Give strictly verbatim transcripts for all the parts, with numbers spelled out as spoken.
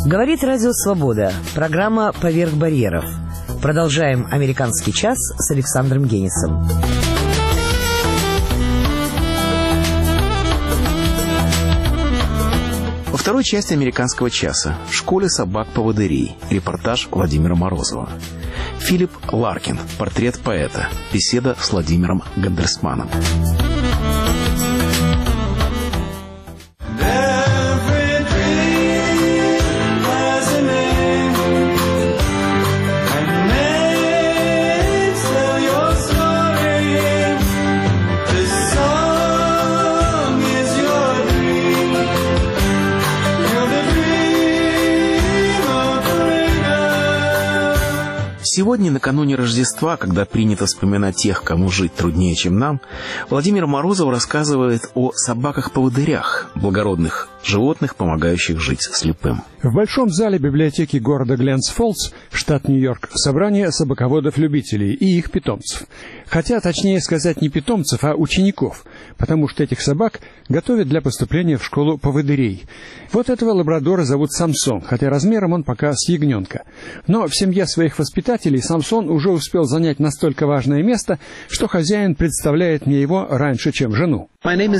Говорит Радио Свобода. Программа «Поверх барьеров». Продолжаем «Американский час» с Александром Генисом. Во второй части «Американского часа» в школе собак-поводырей. Репортаж Владимира Морозова. Филипп Ларкин. Портрет поэта. Беседа с Владимиром Гандерсманом. Сегодня, накануне Рождества, когда принято вспоминать тех, кому жить труднее, чем нам, Владимир Морозов рассказывает о собаках-поводырях, благородных животных, помогающих жить слепым. В большом зале библиотеки города Гленс-Фоллс, штат Нью-Йорк, собрание собаководов-любителей и их питомцев. Хотя, точнее сказать, не питомцев, а учеников, потому что этих собак готовят для поступления в школу поводырей. Вот этого лабрадора зовут Самсон, хотя размером он пока с ягненка. Но в семье своих воспитателей Самсон уже успел занять настолько важное место, что хозяин представляет мне его раньше, чем жену.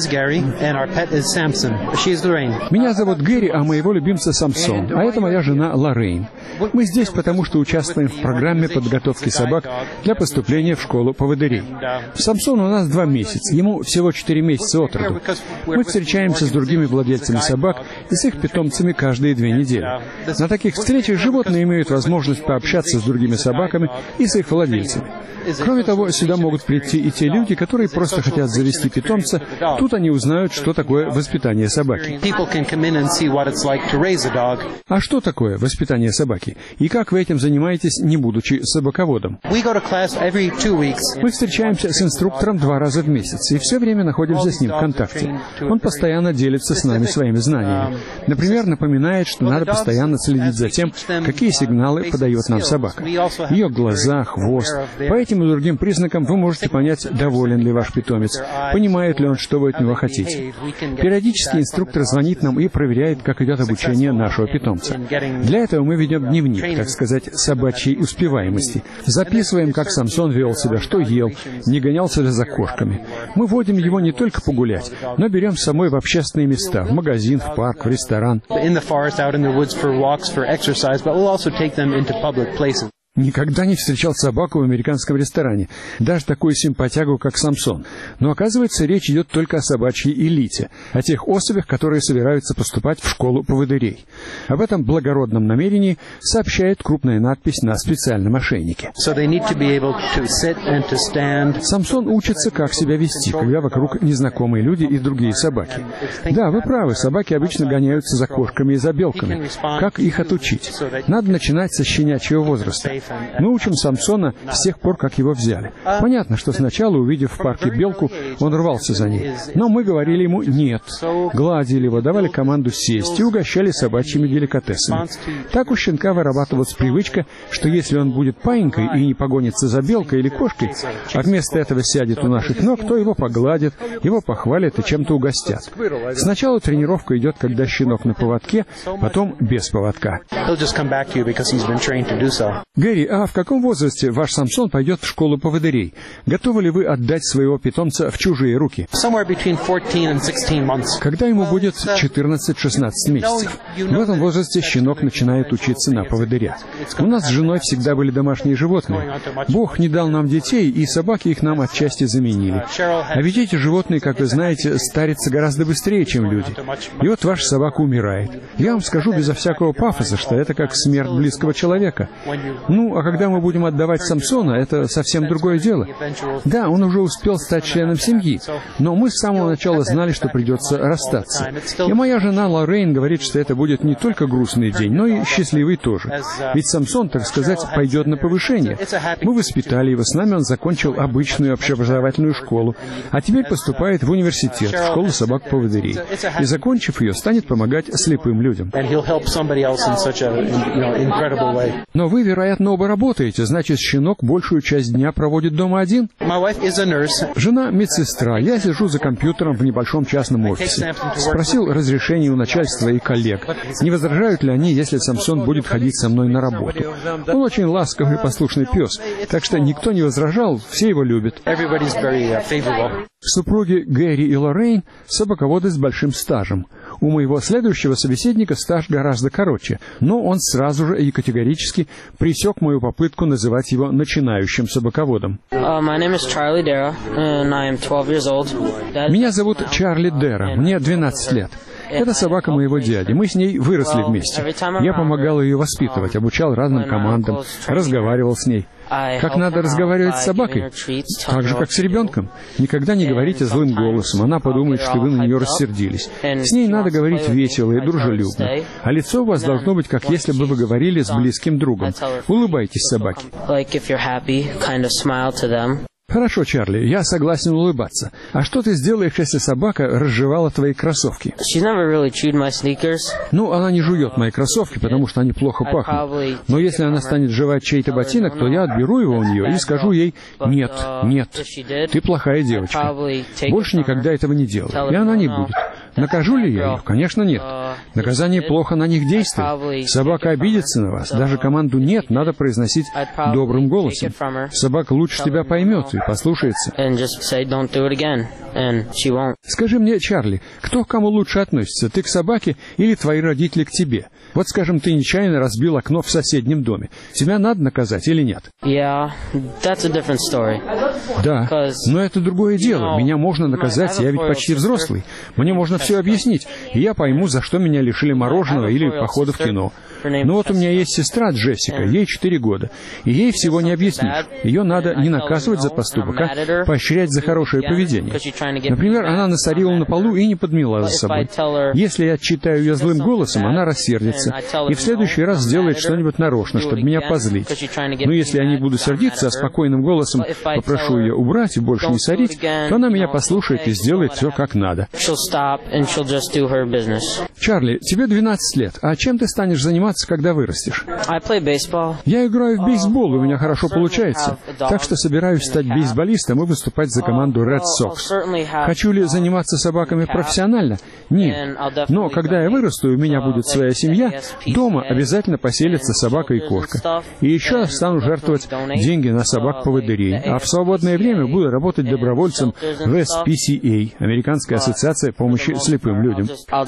Меня зовут Гэри, а моего любимца Самсон, а это моя жена Лоррейн. Мы здесь, потому что участвуем в программе подготовки собак для поступления в школу поводырей. Самсон у нас два месяца, ему всего четыре месяца от роду. Мы встречаемся с другими владельцами собак и с их питомцами каждые две недели. На таких встречах животные имеют возможность пообщаться с другими собаками и с их владельцами. Кроме того, сюда могут прийти и те люди, которые просто хотят завести питомца. Тут они узнают, что такое воспитание собаки. А что такое воспитание собаки? И как вы этим занимаетесь, не будучи собаководом? Мы встречаемся с инструктором два раза в месяц, и все время находимся с ним в контакте. Он постоянно делится с нами своими знаниями. Например, напоминает, что надо постоянно следить за тем, какие сигналы подает нам собака. Ее глаза, хвост. По этим и другим признакам вы можете понять, доволен ли ваш питомец, понимает ли он, что вы от него хотите. Периодически инструктор звонит нам и проверяет, как идет обучение нашего питомца. Для этого мы ведем дневник, так сказать, собачьей успеваемости. Записываем, как Самсон вел себя, что ел, не гонялся ли за кошками. Мы водим его не только погулять, но берем с собой в общественные места, в магазин, в парк, в ресторан. Никогда не встречал собаку в американском ресторане, даже такую симпатягу, как Самсон. Но, оказывается, речь идет только о собачьей элите, о тех особях, которые собираются поступать в школу поводырей. Об этом благородном намерении сообщает крупная надпись на специальном ошейнике. Самсон учится, как себя вести, когда вокруг незнакомые люди и другие собаки. Да, вы правы, собаки обычно гоняются за кошками и за белками. Как их отучить? Надо начинать со щенячьего возраста. Мы учим Самсона с тех пор, как его взяли. Понятно, что сначала, увидев в парке белку, он рвался за ней. Но мы говорили ему «нет». Гладили его, давали команду сесть и угощали собачьими деликатесами. Так у щенка вырабатывалась привычка, что если он будет паинькой и не погонится за белкой или кошкой, а вместо этого сядет у наших ног, то его погладят, его похвалят и чем-то угостят. Сначала тренировка идет, когда щенок на поводке, потом без поводка. Гэри, а в каком возрасте ваш Самсон пойдет в школу поводырей? Готовы ли вы отдать своего питомца в чужие руки? Когда ему будет четырнадцать-шестнадцать месяцев. В этом возрасте щенок начинает учиться на поводыря. У нас с женой всегда были домашние животные. Бог не дал нам детей, и собаки их нам отчасти заменили. А ведь эти животные, как вы знаете, старятся гораздо быстрее, чем люди. И вот ваша собака умирает. Я вам скажу безо всякого пафоса, что это как смерть близкого человека. Ну, а когда мы будем отдавать Самсона, это совсем другое дело. Да, он уже успел стать членом семьи, но мы с самого начала знали, что придется расстаться. И моя жена Лоррейн говорит, что это будет не только грустный день, но и счастливый тоже. Ведь Самсон, так сказать, пойдет на повышение. Мы воспитали его, с нами он закончил обычную общеобразовательную школу, а теперь поступает в университет, в школу собак-поводырей. И, закончив ее, станет помогать слепым людям. Но вы, вероятно, наверное, оба работаете, значит, щенок большую часть дня проводит дома один? Жена медсестра, я сижу за компьютером в небольшом частном офисе. Спросил разрешения у начальства и коллег, не возражают ли они, если Самсон будет ходить со мной на работу. Он очень ласковый и послушный пес, так что никто не возражал, все его любят. Супруги Гэри и Лоррейн – собаководы с большим стажем. У моего следующего собеседника стаж гораздо короче, но он сразу же и категорически пресек мою попытку называть его начинающим собаководом. Uh, my name is Charlie Dara, and I am twelve years old. That... Меня зовут Чарли Дера, мне двенадцать лет. Это собака моего дяди. Мы с ней выросли вместе. Я помогал ее воспитывать, обучал разным командам, разговаривал с ней. Как надо разговаривать с собакой? Так же, как с ребенком. Никогда не говорите злым голосом, она подумает, что вы на нее рассердились. С ней надо говорить весело и дружелюбно. А лицо у вас должно быть, как если бы вы говорили с близким другом. Улыбайтесь собаке. Хорошо, Чарли, я согласен улыбаться. А что ты сделаешь, если собака разжевала твои кроссовки? Really ну, она не жует мои кроссовки, потому что они плохо пахнут. Но если она станет жевать чей-то ботинок, то я отберу его у нее и скажу ей: «Нет, нет, ты плохая девочка. Больше никогда этого не делай». И она не будет. Накажу ли я ее? Конечно, нет. Наказание плохо на них действует. Собака обидится на вас. Даже команду «нет» надо произносить добрым голосом. Собака лучше тебя поймет и послушается. Скажи мне, Чарли, кто к кому лучше относится? Ты к собаке или твои родители к тебе? Вот, скажем, ты нечаянно разбил окно в соседнем доме. Тебя надо наказать или нет? Yeah, that's a different story. Да, но это другое дело. Меня можно наказать, я ведь почти взрослый. Мне можно все объяснить, и я пойму, за что меня лишили мороженого или похода в кино. Но вот у меня есть сестра Джессика, ей четыре года, и ей всего не объяснишь. Ее надо не наказывать за поступок, а поощрять за хорошее поведение. Например, она насорила на полу и не подмела за собой. Если я отчитаю ее злым голосом, она рассердится, и в следующий раз сделает что-нибудь нарочно, чтобы меня позлить. Но если я не буду сердиться, а спокойным голосом попрошу ее убрать и больше не сорить, то она меня послушает и сделает все как надо. Чарли, тебе двенадцать лет, а чем ты станешь заниматься, когда вырастешь? Я играю в бейсбол, и у меня хорошо получается, так что собираюсь стать бейсболистом и выступать за команду Red Sox. Хочу ли заниматься собаками профессионально? Нет. Но когда я вырасту, и у меня будет своя семья, дома обязательно поселится собака и кошка. И еще стану жертвовать деньги на собак-поводырей, а в свободное время буду работать добровольцем в эс пи си эй, Американская ассоциация помощи слепым людям.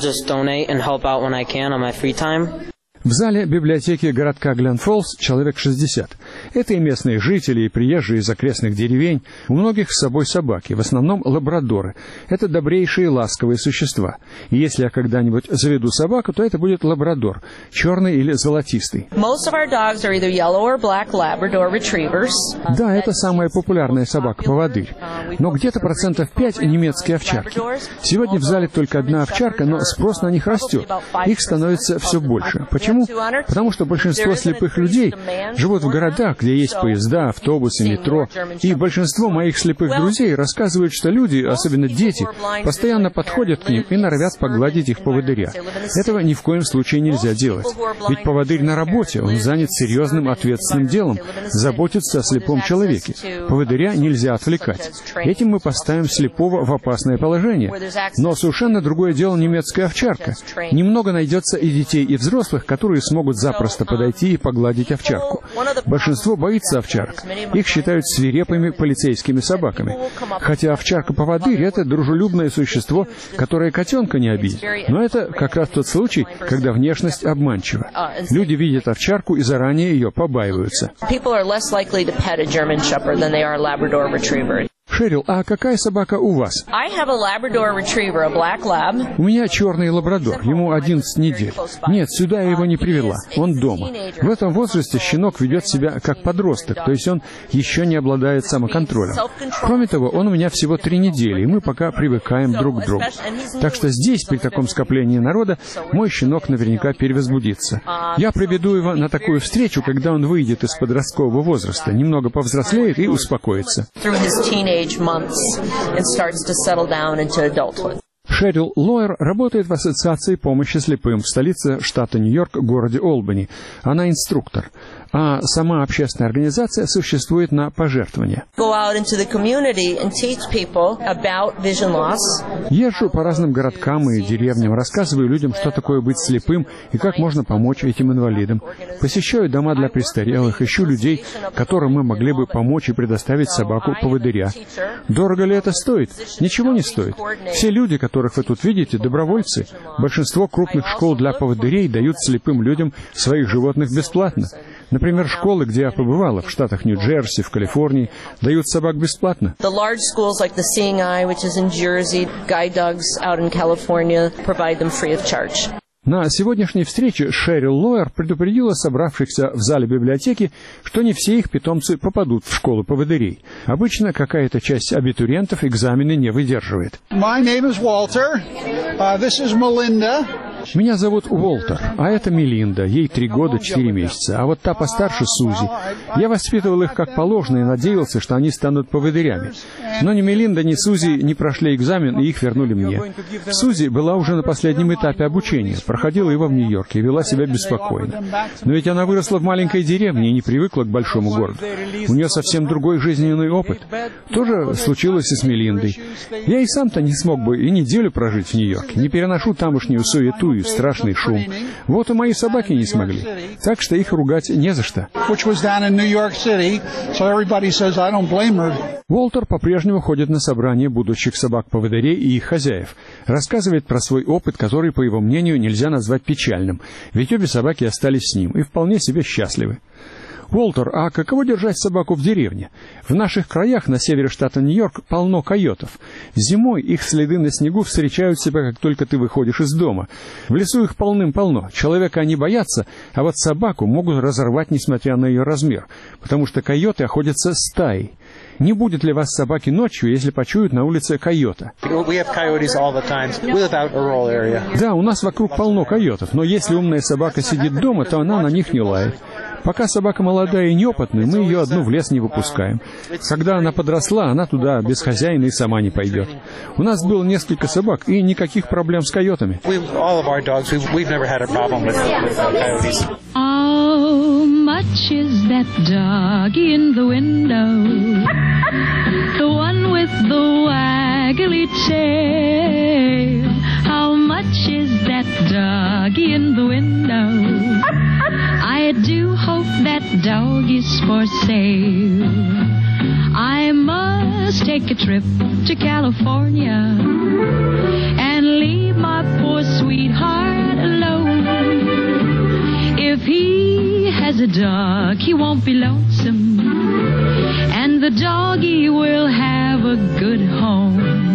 В зале библиотеки городка Глен-Фоллс человек шестьдесят. Это и местные жители, и приезжие из окрестных деревень. У многих с собой собаки, в основном лабрадоры. Это добрейшие ласковые существа. И если я когда-нибудь заведу собаку, то это будет лабрадор, черный или золотистый. Да, это самая популярная собака-поводырь. Но где-то процентов пять немецкие овчарки. Сегодня в зале только одна овчарка, но спрос на них растет. Их становится все больше. Почему? Почему? Потому что большинство слепых людей живут в городах, где есть поезда, автобусы, метро. И большинство моих слепых друзей рассказывают, что люди, особенно дети, постоянно подходят к ним и норовят погладить их поводыря. Этого ни в коем случае нельзя делать. Ведь поводырь на работе, он занят серьезным ответственным делом, заботится о слепом человеке. Поводыря нельзя отвлекать. Этим мы поставим слепого в опасное положение. Но совершенно другое дело немецкая овчарка. Немного найдется и детей, и взрослых, которые смогут запросто подойти и погладить овчарку. Большинство боится овчарок. Их считают свирепыми полицейскими собаками. Хотя овчарка-поводырь — это дружелюбное существо, которое котенка не обидит. Но это как раз тот случай, когда внешность обманчива. Люди видят овчарку и заранее ее побаиваются. Шерил, а какая собака у вас? У меня черный лабрадор, ему одиннадцать недель. Нет, сюда я его не привела, он дома. В этом возрасте щенок ведет себя как подросток, то есть он еще не обладает самоконтролем. Кроме того, он у меня всего три недели, и мы пока привыкаем друг к другу. Так что здесь, при таком скоплении народа, мой щенок наверняка перевозбудится. Я приведу его на такую встречу, когда он выйдет из подросткового возраста, немного повзрослеет и успокоится. Шерил Лойер работает в Ассоциации помощи слепым в столице штата Нью-Йорк, городе Олбани. Она инструктор. а сама общественная организация существует на пожертвования. Езжу по разным городкам и деревням, рассказываю людям, что такое быть слепым и как можно помочь этим инвалидам. Посещаю дома для престарелых, ищу людей, которым мы могли бы помочь и предоставить собаку-поводыря. Дорого ли это стоит? Ничего не стоит. Все люди, которых вы тут видите, добровольцы. Большинство крупных школ для поводырей дают слепым людям своих животных бесплатно. Например, школы, где я побывала, в штатах Нью-Джерси, в Калифорнии, дают собак бесплатно. На сегодняшней встрече Шерил Лоер предупредила собравшихся в зале библиотеки, что не все их питомцы попадут в школу поводырей. Обычно какая-то часть абитуриентов экзамены не выдерживает. My name is Walter. Uh, this is Melinda. Меня зовут Уолтер, а это Мелинда, ей три года четыре месяца, а вот та постарше Сузи. Я воспитывал их как положено и надеялся, что они станут поводырями. Но ни Мелинда, ни Сузи не прошли экзамен, и их вернули мне. Сузи была уже на последнем этапе обучения, проходила его в Нью-Йорке и вела себя беспокойно. Но ведь она выросла в маленькой деревне и не привыкла к большому городу. У нее совсем другой жизненный опыт. То же случилось и с Мелиндой. Я и сам-то не смог бы и неделю прожить в Нью-Йорке, не переношу тамошнюю суету и страшный шум. Вот и мои собаки не смогли. Так что их ругать не за что. Уолтер по-прежнему ходит на собрания будущих собак-поводырей и их хозяев. Рассказывает про свой опыт, который, по его мнению, нельзя назвать печальным. Ведь обе собаки остались с ним и вполне себе счастливы. Уолтер, а каково держать собаку в деревне? В наших краях на севере штата Нью-Йорк полно койотов. Зимой их следы на снегу встречают себя, как только ты выходишь из дома. В лесу их полным-полно. Человека они боятся, а вот собаку могут разорвать, несмотря на ее размер, потому что койоты охотятся стаей. Не будет ли вас собаки ночью, если почуют на улице койота? Да, у нас вокруг полно койотов, но если умная собака сидит дома, то она на них не лает. Пока собака молодая и неопытная, мы ее одну в лес не выпускаем. Когда она подросла, она туда без хозяина и сама не пойдет. У нас было несколько собак, и никаких проблем с койотами. How much is that dog in the window? The one with the waggly tail. How much is that dog in the window? I do hope that dog is for sale. I must take a trip to California and leave my poor sweetheart alone. If he has a dog, he won't be lonesome, and the doggy will have a good home.